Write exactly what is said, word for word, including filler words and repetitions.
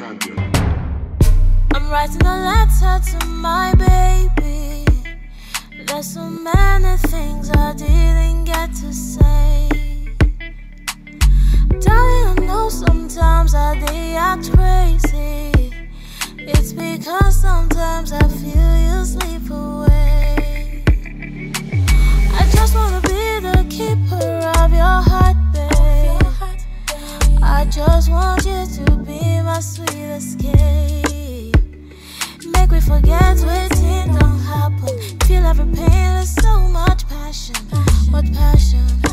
champion. I'm writing a letter to my baby. There's so many things I didn't get to say. Darling, I know sometimes I they act crazy. It's because sometimes I feel you slip away. I just wanna be the keeper of your heart, babe. I just want you to be my sweet escape. Make we forget waiting don't happen. Feel every pain with so much passion, much passion.